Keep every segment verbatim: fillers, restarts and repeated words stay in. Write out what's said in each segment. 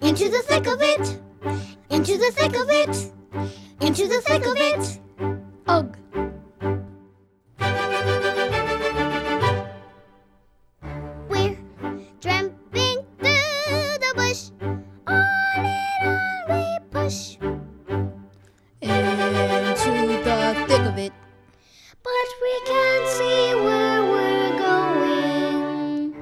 Into the thick of it, into the thick of it, into the thick of it. Ugh. We're tramping through the bush, on and on we push. Into the thick of it. But we can't see where we're going.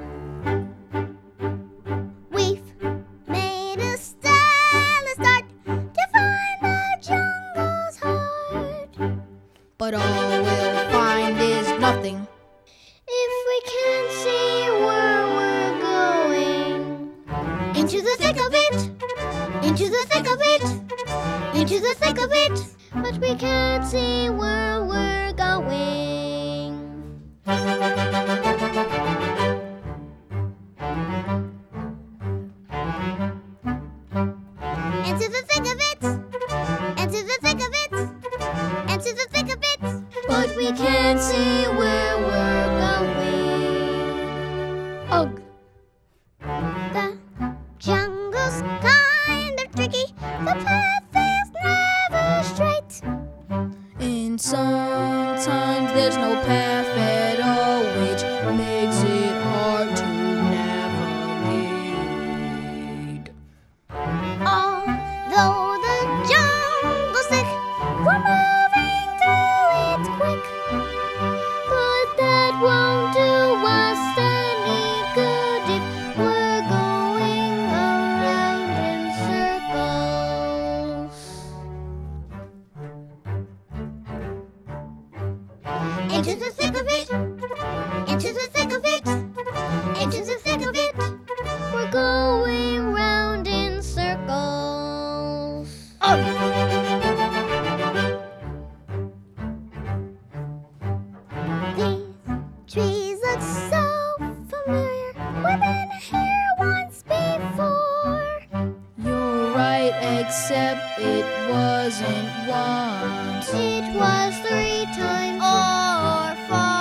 We've made a stellar start to find the jungle's heart. But all we'll find is nothing. If we can't see where we're going. Into the thick of it, into the thick of it, into the thick of it. But we can't see where we're going. Into the thick of it, into the thick of it, into the thick of it. But we can't see where we're going. Ugh. The jungle's kind of tricky. The path is never straight. And sometimes there's no path at all, which makes it hard to navigate. Although the jungle's thick, we're moving through it quick. But that won't do us any good if we're going around in circles. Into the thick of it, into the thick of it, into the thick of it. We're going round in circles. Oh! These trees look so familiar. We've been here once before. You're right, except it wasn't once. It was three times or four.